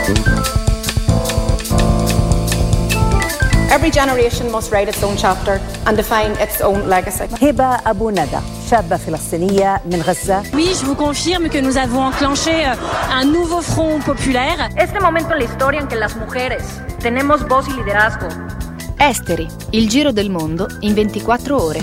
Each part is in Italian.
Every generation must write its own chapter and define its own legacy. هبة أبو ندى شابة فلسطينية من غزة. Oui, je vous confirme que nous avons enclenché un nouveau front populaire. Este momento en la historia en que las mujeres tenemos voz y liderazgo. Esteri, il giro del mondo in 24 ore.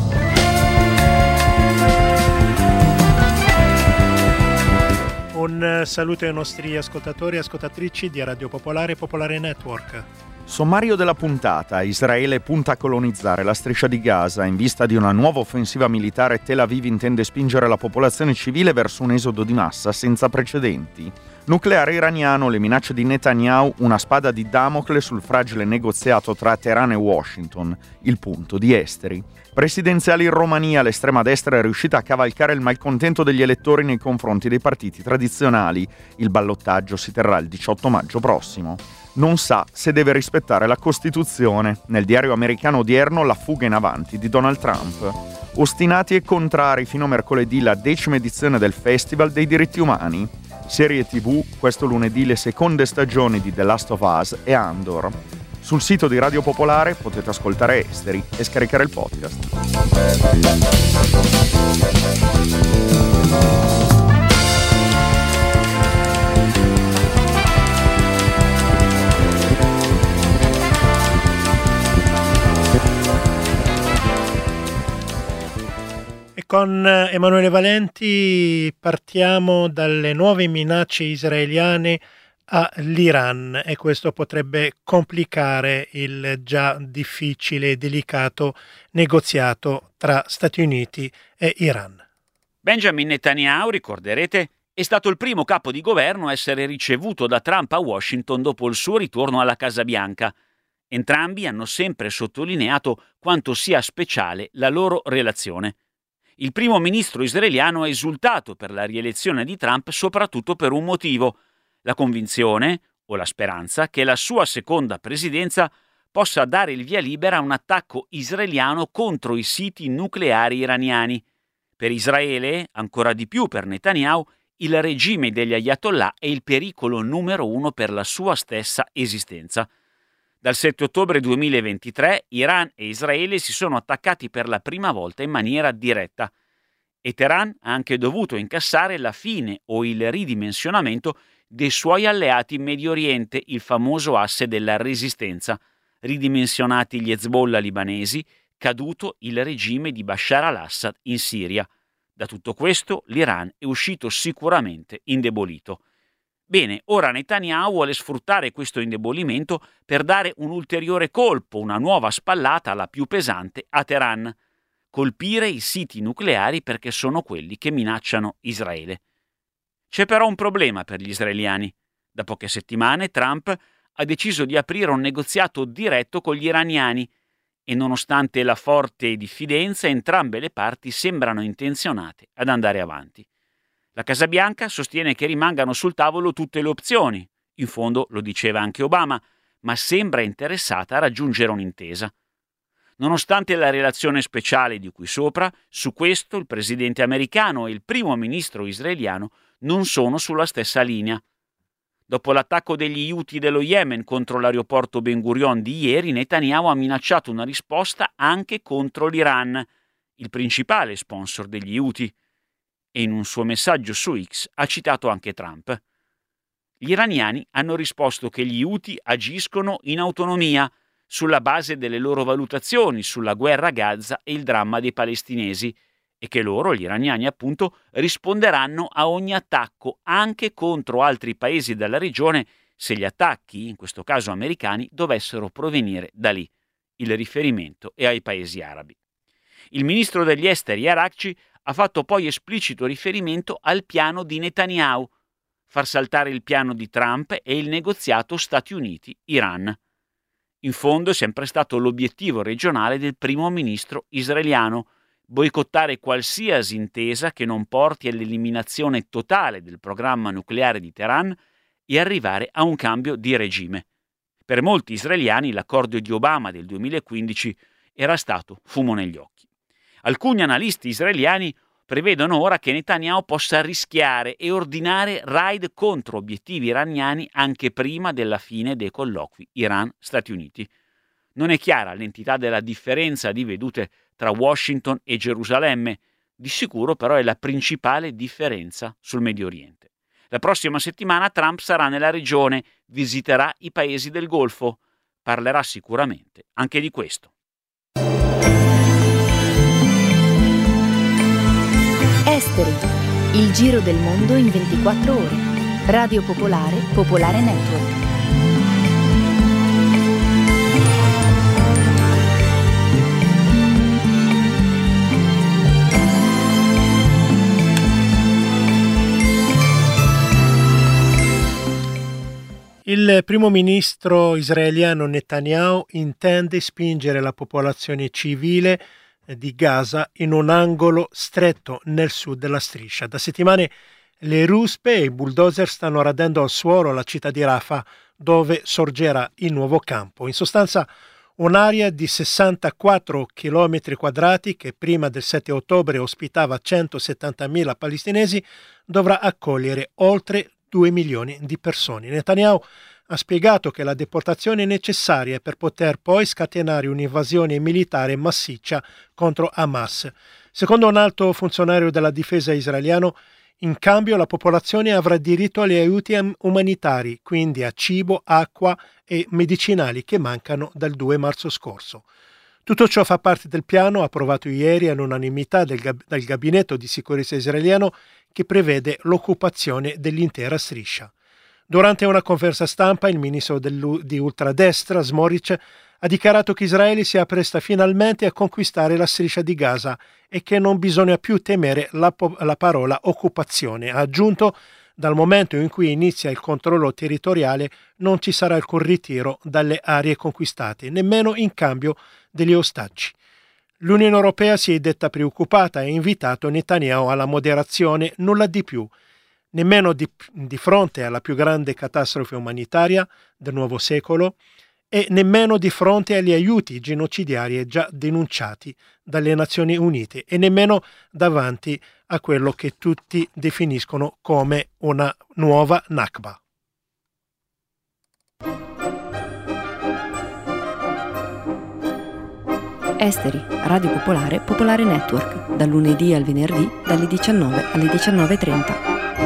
Un saluto ai nostri ascoltatori e ascoltatrici di Radio Popolare e Popolare Network. Sommario della puntata. Israele punta a colonizzare la striscia di Gaza. In vista di una nuova offensiva militare, Tel Aviv intende spingere la popolazione civile verso un esodo di massa senza precedenti. Nucleare iraniano, le minacce di Netanyahu, una spada di Damocle sul fragile negoziato tra Teheran e Washington, il punto di Esteri. Presidenziali in Romania, l'estrema destra è riuscita a cavalcare il malcontento degli elettori nei confronti dei partiti tradizionali. Il ballottaggio si terrà il 18 maggio prossimo. Non sa se deve rispettare la Costituzione. Nel diario americano odierno la fuga in avanti di Donald Trump. Ostinati e contrari fino a mercoledì la 10ª edizione del Festival dei diritti umani. Serie TV, questo lunedì le seconde stagioni di The Last of Us e Andor. Sul sito di Radio Popolare potete ascoltare Esteri e scaricare il podcast. E con Emanuele Valenti partiamo dalle nuove minacce israeliane all'Iran e questo potrebbe complicare il già difficile e delicato negoziato tra Stati Uniti e Iran. Benjamin Netanyahu, ricorderete, è stato il primo capo di governo a essere ricevuto da Trump a Washington dopo il suo ritorno alla Casa Bianca. Entrambi hanno sempre sottolineato quanto sia speciale la loro relazione. Il primo ministro israeliano ha esultato per la rielezione di Trump soprattutto per un motivo: la convinzione, o la speranza, che la sua seconda presidenza possa dare il via libera a un attacco israeliano contro i siti nucleari iraniani. Per Israele, ancora di più per Netanyahu, il regime degli Ayatollah è il pericolo numero uno per la sua stessa esistenza. Dal 7 ottobre 2023 Iran e Israele si sono attaccati per la prima volta in maniera diretta e Teheran ha anche dovuto incassare la fine o il ridimensionamento dei suoi alleati in Medio Oriente, il famoso asse della resistenza, ridimensionati gli Hezbollah libanesi, caduto il regime di Bashar al-Assad in Siria. Da tutto questo l'Iran è uscito sicuramente indebolito. Bene, ora Netanyahu vuole sfruttare questo indebolimento per dare un ulteriore colpo, una nuova spallata, la più pesante, a Teheran. Colpire i siti nucleari perché sono quelli che minacciano Israele. C'è però un problema per gli israeliani. Da poche settimane Trump ha deciso di aprire un negoziato diretto con gli iraniani e nonostante la forte diffidenza entrambe le parti sembrano intenzionate ad andare avanti. La Casa Bianca sostiene che rimangano sul tavolo tutte le opzioni, in fondo lo diceva anche Obama, ma sembra interessata a raggiungere un'intesa. Nonostante la relazione speciale di cui sopra, su questo il presidente americano e il primo ministro israeliano non sono sulla stessa linea. Dopo l'attacco degli Houthi dello Yemen contro l'aeroporto Ben Gurion di ieri, Netanyahu ha minacciato una risposta anche contro l'Iran, il principale sponsor degli Houthi, e in un suo messaggio su X ha citato anche Trump. Gli iraniani hanno risposto che gli Houthi agiscono in autonomia, sulla base delle loro valutazioni sulla guerra a Gaza e il dramma dei palestinesi, e che loro, gli iraniani appunto, risponderanno a ogni attacco anche contro altri paesi della regione se gli attacchi, in questo caso americani, dovessero provenire da lì. Il riferimento è ai paesi arabi. Il ministro degli esteri Arakci ha fatto poi esplicito riferimento al piano di Netanyahu, far saltare il piano di Trump e il negoziato Stati Uniti-Iran. In fondo è sempre stato l'obiettivo regionale del primo ministro israeliano, boicottare qualsiasi intesa che non porti all'eliminazione totale del programma nucleare di Teheran e arrivare a un cambio di regime. Per molti israeliani l'accordo di Obama del 2015 era stato fumo negli occhi. Alcuni analisti israeliani prevedono ora che Netanyahu possa rischiare e ordinare raid contro obiettivi iraniani anche prima della fine dei colloqui Iran-Stati Uniti. Non è chiara l'entità della differenza di vedute tra Washington e Gerusalemme, di sicuro però è la principale differenza sul Medio Oriente. La prossima settimana Trump sarà nella regione, visiterà i paesi del Golfo, parlerà sicuramente anche di questo. Esteri, il giro del mondo in 24 ore. Radio Popolare, Popolare Network. Il primo ministro israeliano Netanyahu intende spingere la popolazione civile di Gaza in un angolo stretto nel sud della striscia. Da settimane le ruspe e i bulldozer stanno radendo al suolo la città di Rafah, dove sorgerà il nuovo campo. In sostanza un'area di 64 km quadrati che prima del 7 ottobre ospitava 170.000 palestinesi dovrà accogliere oltre 2 milioni di persone. Netanyahu ha spiegato che la deportazione è necessaria per poter poi scatenare un'invasione militare massiccia contro Hamas. Secondo un alto funzionario della difesa israeliano, in cambio la popolazione avrà diritto agli aiuti umanitari, quindi a cibo, acqua e medicinali che mancano dal 2 marzo scorso. Tutto ciò fa parte del piano approvato ieri all'unanimità dal gabinetto di sicurezza israeliano che prevede l'occupazione dell'intera striscia. Durante una conferenza stampa, il ministro di ultradestra, Smotrich, ha dichiarato che Israele si appresta finalmente a conquistare la striscia di Gaza e che non bisogna più temere la parola occupazione. Ha aggiunto: dal momento in cui inizia il controllo territoriale non ci sarà alcun ritiro dalle aree conquistate, nemmeno in cambio degli ostaggi. L'Unione Europea si è detta preoccupata e ha invitato Netanyahu alla moderazione, nulla di più, nemmeno di fronte alla più grande catastrofe umanitaria del nuovo secolo e nemmeno di fronte agli aiuti genocidiari già denunciati dalle Nazioni Unite e nemmeno davanti a quello che tutti definiscono come una nuova Nakba. Esteri, Radio Popolare, Popolare Network, dal lunedì al venerdì, dalle 19 alle 19:30.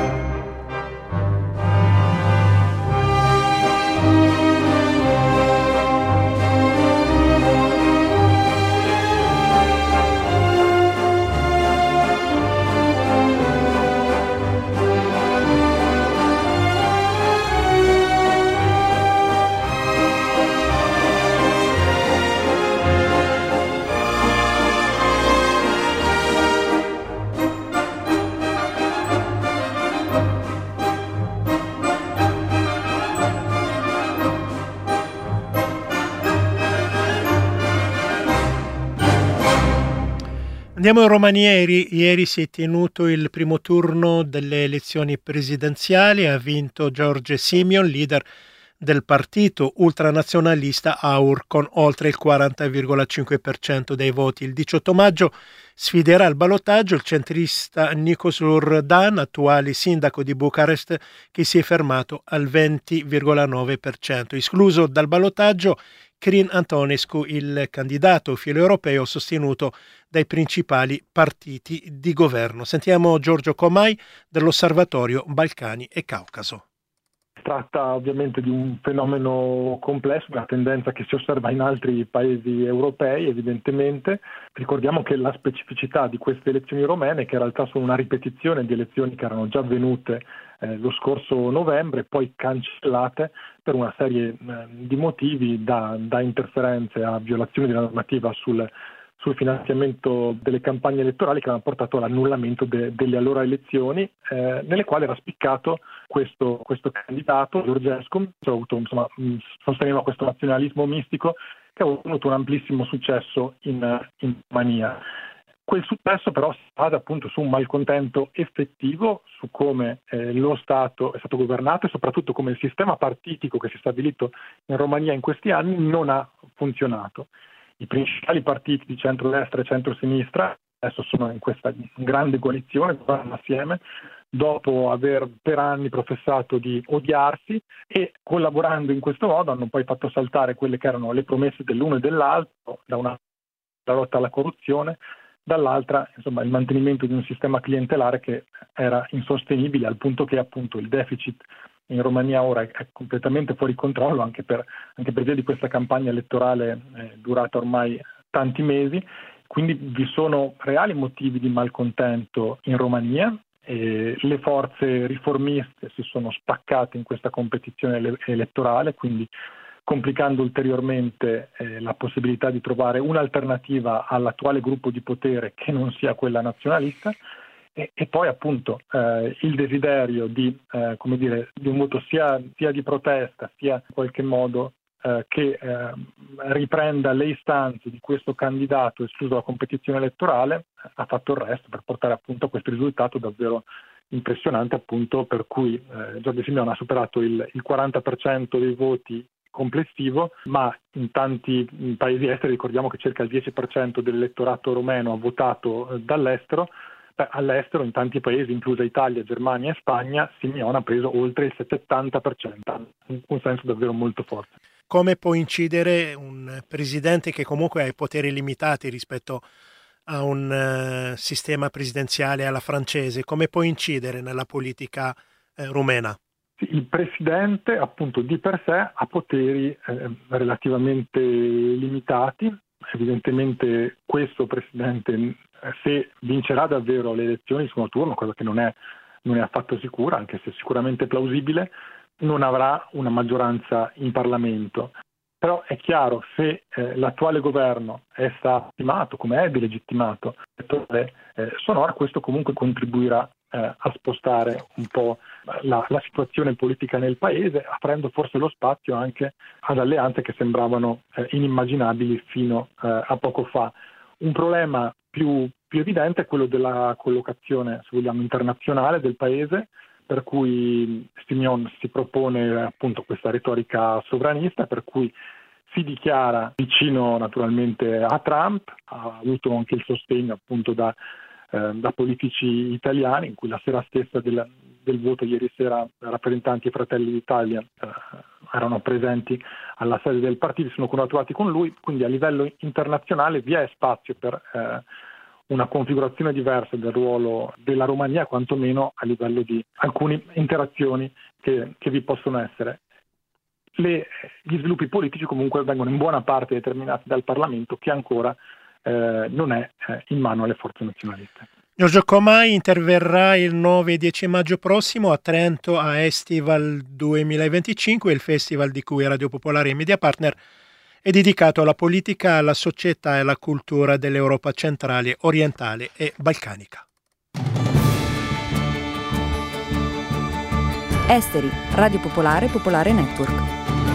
Andiamo in Romania. Ieri si è tenuto il primo turno delle elezioni presidenziali. Ha vinto George Simion, leader del partito ultranazionalista AUR, con oltre il 40,5% dei voti. Il 18 maggio sfiderà il ballottaggio il centrista Nikos Lourdan, attuale sindaco di Bucarest, che si è fermato al 20,9%. Escluso dal ballottaggio Crin Antonescu, il candidato filoeuropeo sostenuto dai principali partiti di governo. Sentiamo Giorgio Comai dell'Osservatorio Balcani e Caucaso. Si tratta ovviamente di un fenomeno complesso, una tendenza che si osserva in altri paesi europei evidentemente. Ricordiamo che la specificità di queste elezioni romene è che in realtà sono una ripetizione di elezioni che erano già avvenute lo scorso novembre, poi cancellate per una serie di motivi, da interferenze a violazioni della normativa sul finanziamento delle campagne elettorali, che hanno portato all'annullamento delle allora elezioni, nelle quali era spiccato questo candidato, Georgescu, sosteneva questo nazionalismo mistico che ha avuto un amplissimo successo in Romania. Quel successo però si basa appunto su un malcontento effettivo su come lo Stato è stato governato e soprattutto come il sistema partitico che si è stabilito in Romania in questi anni non ha funzionato. I principali partiti di centrodestra e centrosinistra adesso sono in questa grande coalizione, vanno assieme, dopo aver per anni professato di odiarsi, e collaborando in questo modo hanno poi fatto saltare quelle che erano le promesse dell'uno e dell'altro, da una la lotta alla corruzione, dall'altra insomma il mantenimento di un sistema clientelare che era insostenibile, al punto che appunto il deficit in Romania ora è completamente fuori controllo, anche per via di questa campagna elettorale durata ormai tanti mesi. Quindi vi sono reali motivi di malcontento in Romania. Le forze riformiste si sono spaccate in questa competizione elettorale, quindi complicando ulteriormente la possibilità di trovare un'alternativa all'attuale gruppo di potere che non sia quella nazionalista, e poi appunto il desiderio di un voto sia di protesta, sia in qualche modo che riprenda le istanze di questo candidato escluso dalla competizione elettorale, ha fatto il resto per portare appunto a questo risultato davvero impressionante, appunto per cui Giorgia Simion ha superato il 40% dei voti complessivo, ma in tanti paesi esteri ricordiamo che circa il 10% dell'elettorato romeno ha votato dall'estero. All'estero, in tanti paesi, inclusa Italia, Germania e Spagna, Simion ha preso oltre il 70%, un senso davvero molto forte. Come può incidere un presidente che comunque ha i poteri limitati rispetto a un sistema presidenziale alla francese, come può incidere nella politica rumena? Il presidente appunto di per sé ha poteri relativamente limitati. Evidentemente questo presidente, se vincerà davvero le elezioni di secondo turno, cosa che non è affatto sicura, anche se sicuramente plausibile, non avrà una maggioranza in Parlamento. Però è chiaro, se l'attuale governo è stato stimato, come è delegittimato, sonora, questo comunque contribuirà a spostare un po' la situazione politica nel paese, aprendo forse lo spazio anche ad alleanze che sembravano inimmaginabili fino a poco fa. Un problema più evidente è quello della collocazione, se vogliamo, internazionale del paese, per cui Simion si propone appunto questa retorica sovranista, per cui si dichiara vicino naturalmente a Trump, ha avuto anche il sostegno appunto da politici italiani, in cui la sera stessa del voto ieri sera rappresentanti e Fratelli d'Italia erano presenti alla sede del partito, sono congratulati con lui. Quindi a livello internazionale vi è spazio per una configurazione diversa del ruolo della Romania, quantomeno a livello di alcune interazioni che vi possono essere. Gli sviluppi politici comunque vengono in buona parte determinati dal Parlamento, che ancora non è in mano alle forze nazionaliste. Giorgio Comai interverrà il 9 e 10 maggio prossimo a Trento a Estival 2025, il festival di cui Radio Popolare e Media Partner è dedicato alla politica, alla società e alla cultura dell'Europa centrale, orientale e balcanica. Esteri, Radio Popolare, Popolare Network.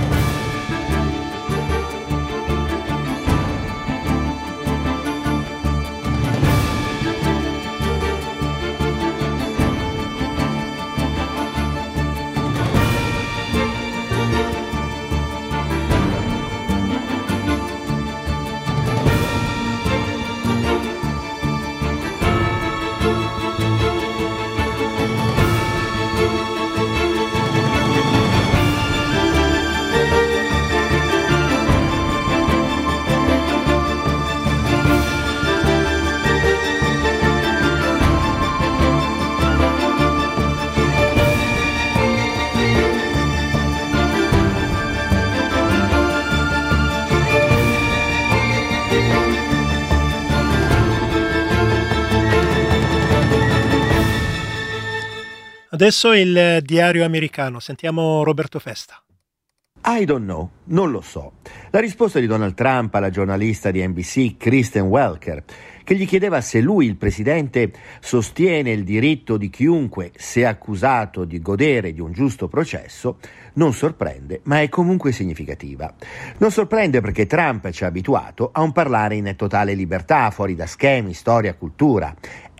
Adesso il diario americano, sentiamo Roberto Festa. I don't know, non lo so. La risposta di Donald Trump alla giornalista di NBC Kristen Welker, che gli chiedeva se lui, il presidente, sostiene il diritto di chiunque, se accusato, di godere di un giusto processo, non sorprende, ma è comunque significativa. Non sorprende perché Trump ci ha abituato a un parlare in totale libertà, fuori da schemi, storia, cultura.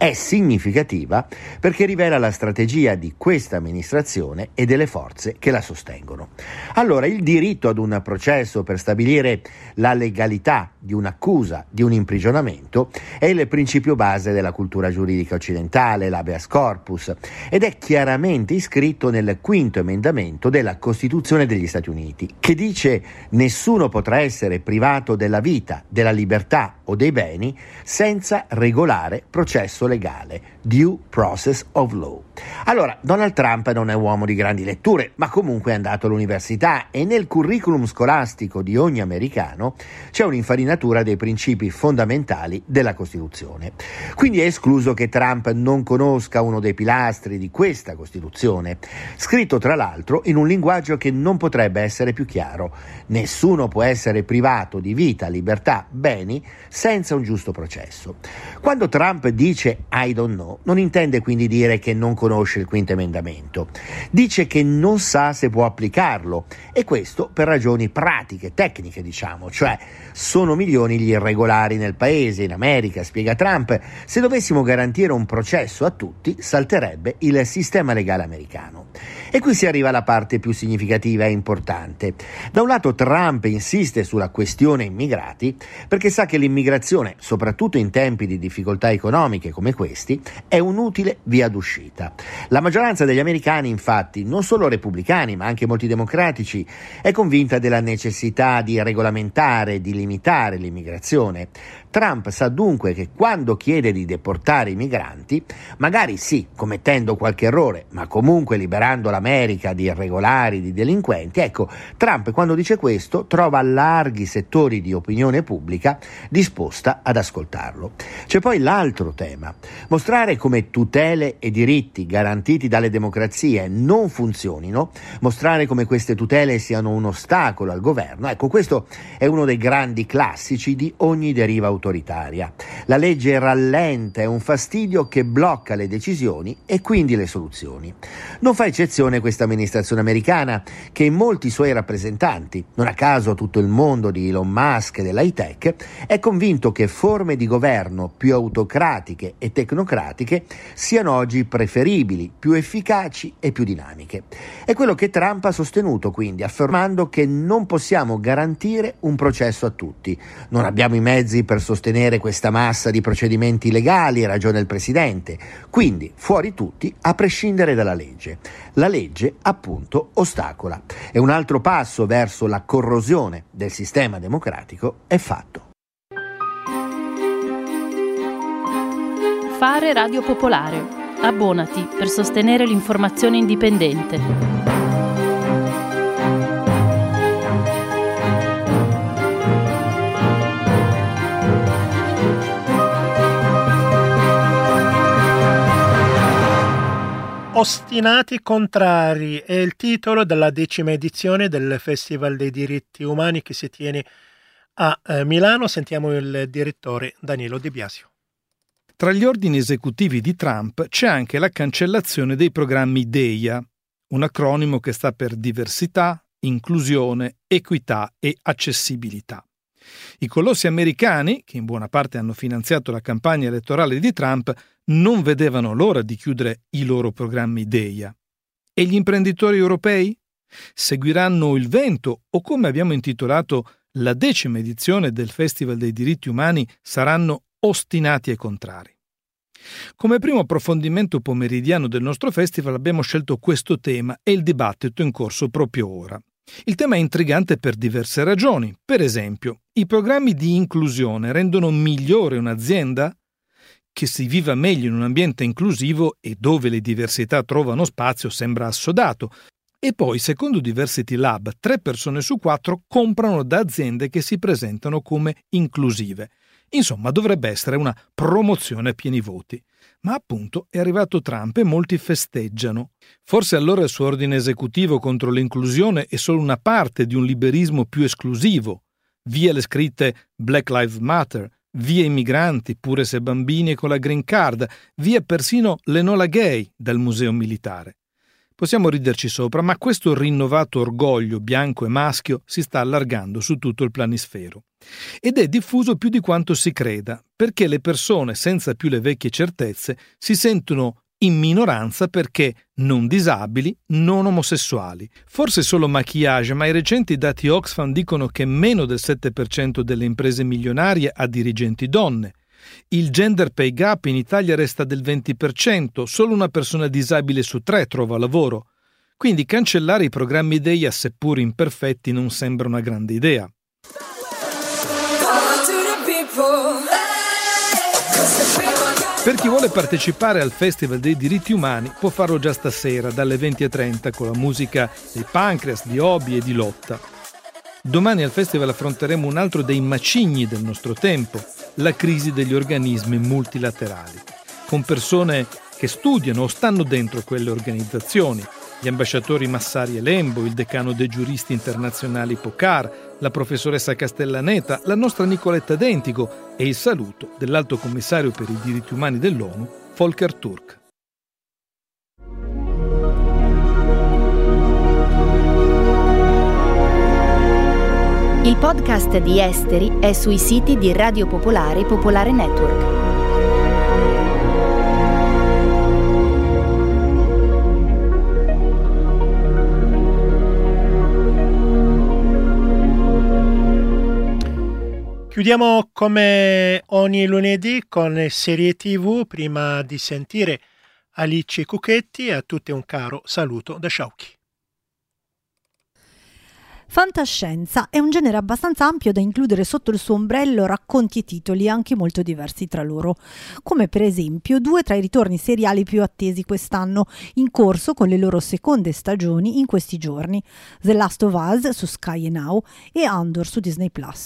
è significativa perché rivela la strategia di questa amministrazione e delle forze che la sostengono. Allora, il diritto ad un processo per stabilire la legalità di un'accusa, di un imprigionamento, è il principio base della cultura giuridica occidentale, l'habeas corpus, ed è chiaramente iscritto nel quinto emendamento della Costituzione degli Stati Uniti, che dice: nessuno potrà essere privato della vita, della libertà o dei beni senza regolare processo legale, due process of law. Allora, Donald Trump non è uomo di grandi letture, ma comunque è andato all'università e nel curriculum scolastico di ogni americano c'è un'infarinatura dei principi fondamentali della Costituzione. Quindi è escluso che Trump non conosca uno dei pilastri di questa Costituzione, scritto tra l'altro in un linguaggio che non potrebbe essere più chiaro: nessuno può essere privato di vita, libertà, beni senza un giusto processo. Quando Trump dice I don't know, non intende quindi dire che non conosce il quinto emendamento, dice che non sa se può applicarlo, e questo per ragioni pratiche, tecniche cioè sono milioni gli irregolari nel paese, in America, spiega Trump. Se dovessimo garantire un processo a tutti, salterebbe il sistema legale americano. E qui si arriva alla parte più significativa e importante. Da un lato Trump insiste sulla questione immigrati perché sa che l'immigrazione, soprattutto in tempi di difficoltà economiche come questi, è un'utile via d'uscita. La maggioranza degli americani, infatti, non solo repubblicani ma anche molti democratici, è convinta della necessità di regolamentare e di limitare l'immigrazione. Trump sa dunque che quando chiede di deportare i migranti, magari sì, commettendo qualche errore, ma comunque liberando l'America di irregolari, di delinquenti, ecco, Trump quando dice questo trova larghi settori di opinione pubblica disposta ad ascoltarlo. C'è poi l'altro tema: mostrare come tutele e diritti garantiti dalle democrazie non funzionino, mostrare come queste tutele siano un ostacolo al governo. Ecco, questo è uno dei grandi classici di ogni deriva autoritaria. La legge rallenta, è un fastidio che blocca le decisioni e quindi le soluzioni. Non fa eccezione questa amministrazione americana, che in molti suoi rappresentanti, non a caso tutto il mondo di Elon Musk e dell'high tech, è convinto che forme di governo più autocratiche e tecnocratiche siano oggi preferibili, più efficaci e più dinamiche. È quello che Trump ha sostenuto, quindi, affermando che non possiamo garantire un processo a tutti. Non abbiamo i mezzi per sostenere questa massa di procedimenti legali, ragiona il presidente. Quindi, fuori tutti, a prescindere dalla legge. La legge, appunto, ostacola. E un altro passo verso la corrosione del sistema democratico è fatto. Fare Radio Popolare. Abbonati per sostenere l'informazione indipendente. Ostinati contrari è il titolo della 10ª edizione del Festival dei diritti umani che si tiene a Milano. Sentiamo il direttore Danilo De Biasio. Tra gli ordini esecutivi di Trump c'è anche la cancellazione dei programmi DEIA, un acronimo che sta per diversità, inclusione, equità e accessibilità. I colossi americani, che in buona parte hanno finanziato la campagna elettorale di Trump, non vedevano l'ora di chiudere i loro programmi DEIA. E gli imprenditori europei? Seguiranno il vento o, come abbiamo intitolato la 10ª edizione del Festival dei diritti umani, saranno ostinati e contrari? Come primo approfondimento pomeridiano del nostro festival abbiamo scelto questo tema e il dibattito in corso proprio ora. Il tema è intrigante per diverse ragioni. Per esempio, i programmi di inclusione rendono migliore un'azienda? Che si viva meglio in un ambiente inclusivo e dove le diversità trovano spazio sembra assodato. E poi, secondo Diversity Lab, 3 persone su 4 comprano da aziende che si presentano come inclusive. Insomma, dovrebbe essere una promozione a pieni voti. Ma appunto è arrivato Trump e molti festeggiano. Forse allora il suo ordine esecutivo contro l'inclusione è solo una parte di un liberismo più esclusivo. Via le scritte Black Lives Matter, via i migranti, pure se bambini e con la green card, via persino l'Enola Gay dal museo militare. Possiamo riderci sopra, ma questo rinnovato orgoglio bianco e maschio si sta allargando su tutto il planisfero. Ed è diffuso più di quanto si creda, perché le persone senza più le vecchie certezze si sentono in minoranza perché non disabili, non omosessuali. Forse solo maquillage, ma i recenti dati Oxfam dicono che meno del 7% delle imprese milionarie ha dirigenti donne. Il gender pay gap in Italia resta del 20%, solo una persona disabile su 3 trova lavoro. Quindi cancellare i programmi DEIA, seppur imperfetti, non sembra una grande idea. Per chi vuole partecipare al Festival dei diritti umani può farlo già stasera dalle 20:30 con la musica dei Pancreas, di Obi e di Lotta. Domani al festival affronteremo un altro dei macigni del nostro tempo, la crisi degli organismi multilaterali, con persone che studiano o stanno dentro quelle organizzazioni, gli ambasciatori Massari e Lembo, il decano dei giuristi internazionali Pocar, la professoressa Castellaneta, la nostra Nicoletta Dentigo e il saluto dell'Alto Commissario per i diritti umani dell'ONU, Volker Turk. Il podcast di Esteri è sui siti di Radio Popolare e Popolare Network. Chiudiamo come ogni lunedì con serie TV prima di sentire Alice Cucchetti e a tutte un caro saluto da Sciauchi. Fantascienza è un genere abbastanza ampio da includere sotto il suo ombrello racconti e titoli anche molto diversi tra loro, come per esempio 2 tra i ritorni seriali più attesi quest'anno, in corso con le loro seconde stagioni in questi giorni: The Last of Us su Sky Now e Andor su Disney+.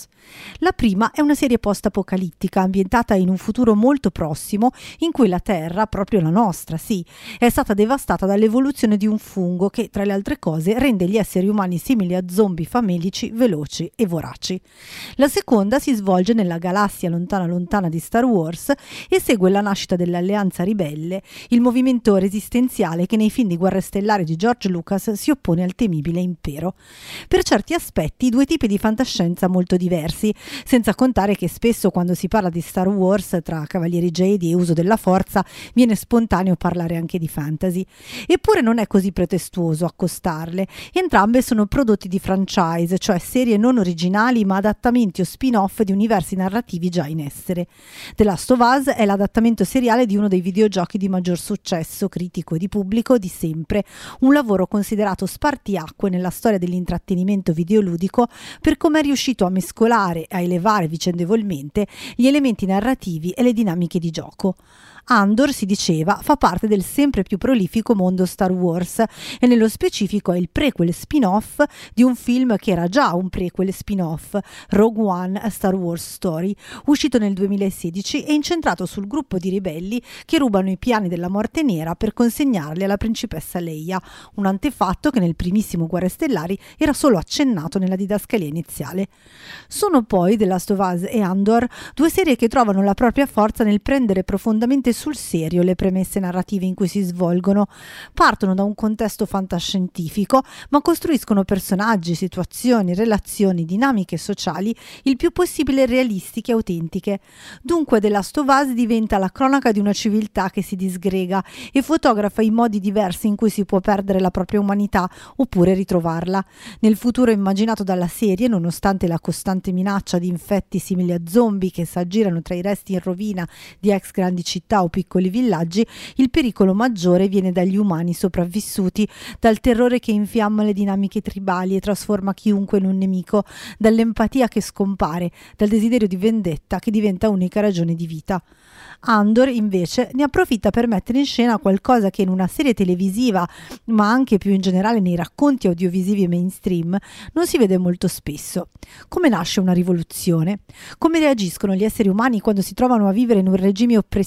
La prima è una serie post-apocalittica ambientata in un futuro molto prossimo in cui la Terra, proprio la nostra, sì, è stata devastata dall'evoluzione di un fungo che, tra le altre cose, rende gli esseri umani simili a zombie famelici, veloci e voraci. La seconda si svolge nella galassia lontana lontana di Star Wars e segue la nascita dell'Alleanza Ribelle, il movimento resistenziale che nei film di Guerre Stellari di George Lucas si oppone al temibile impero. Per certi aspetti 2 tipi di fantascienza molto diversi, senza contare che spesso quando si parla di Star Wars, tra Cavalieri Jedi e uso della forza, viene spontaneo parlare anche di fantasy. Eppure non è così pretestuoso accostarle. Entrambe sono prodotti di franchise, cioè serie non originali ma adattamenti o spin-off di universi narrativi già in essere. The Last of Us è l'adattamento seriale di uno dei videogiochi di maggior successo critico e di pubblico di sempre, un lavoro considerato spartiacque nella storia dell'intrattenimento videoludico per come è riuscito a mescolare e a elevare vicendevolmente gli elementi narrativi e le dinamiche di gioco. Andor, si diceva, fa parte del sempre più prolifico mondo Star Wars e nello specifico è il prequel spin-off di un film che era già un prequel spin-off, Rogue One, A Star Wars Story, uscito nel 2016 e incentrato sul gruppo di ribelli che rubano i piani della Morte Nera per consegnarli alla principessa Leia, un antefatto che nel primissimo Guerre Stellari era solo accennato nella didascalia iniziale. Sono poi The Last of Us e Andor 2 serie che trovano la propria forza nel prendere profondamente sul serio le premesse narrative in cui si svolgono. Partono da un contesto fantascientifico, ma costruiscono personaggi, situazioni, relazioni, dinamiche sociali il più possibile realistiche e autentiche. Dunque The Last of Us diventa la cronaca di una civiltà che si disgrega e fotografa i modi diversi in cui si può perdere la propria umanità oppure ritrovarla. Nel futuro immaginato dalla serie, nonostante la costante minaccia di infetti simili a zombie che s'aggirano tra i resti in rovina di ex grandi città o piccoli villaggi, il pericolo maggiore viene dagli umani sopravvissuti, dal terrore che infiamma le dinamiche tribali e trasforma chiunque in un nemico, dall'empatia che scompare, dal desiderio di vendetta che diventa unica ragione di vita. Andor invece ne approfitta per mettere in scena qualcosa che in una serie televisiva, ma anche più in generale nei racconti audiovisivi mainstream, non si vede molto spesso. Come nasce una rivoluzione? Come reagiscono gli esseri umani quando si trovano a vivere in un regime oppressivo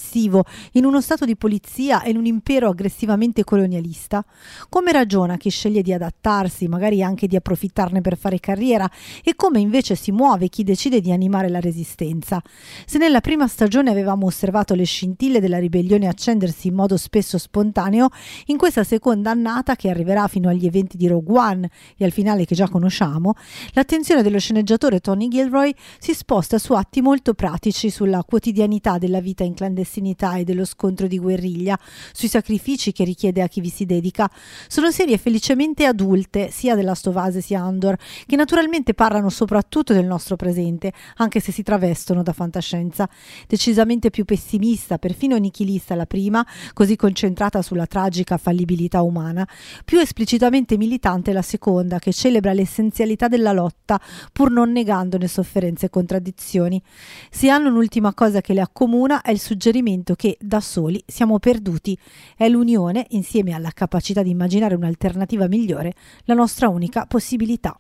in uno stato di polizia e in un impero aggressivamente colonialista? Come ragiona chi sceglie di adattarsi, magari anche di approfittarne per fare carriera, e come invece si muove chi decide di animare la resistenza? Se nella prima stagione avevamo osservato le scintille della ribellione accendersi in modo spesso spontaneo, in questa seconda annata, che arriverà fino agli eventi di Rogue One e al finale che già conosciamo, l'attenzione dello sceneggiatore Tony Gilroy si sposta su atti molto pratici, sulla quotidianità della vita in clandestinità e dello scontro di guerriglia, sui sacrifici che richiede a chi vi si dedica. Sono serie felicemente adulte, sia The Last of Us sia Andor, che naturalmente parlano soprattutto del nostro presente, anche se si travestono da fantascienza. Decisamente più pessimista, perfino nichilista la prima, così concentrata sulla tragica fallibilità umana, più esplicitamente militante la seconda, che celebra l'essenzialità della lotta, pur non negandone sofferenze e contraddizioni. Se hanno un'ultima cosa che le accomuna è il suggerimento che da soli siamo perduti. È l'unione, insieme alla capacità di immaginare un'alternativa migliore, la nostra unica possibilità.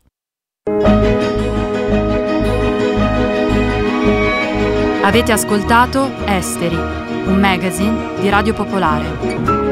Avete ascoltato Esteri, un magazine di Radio Popolare.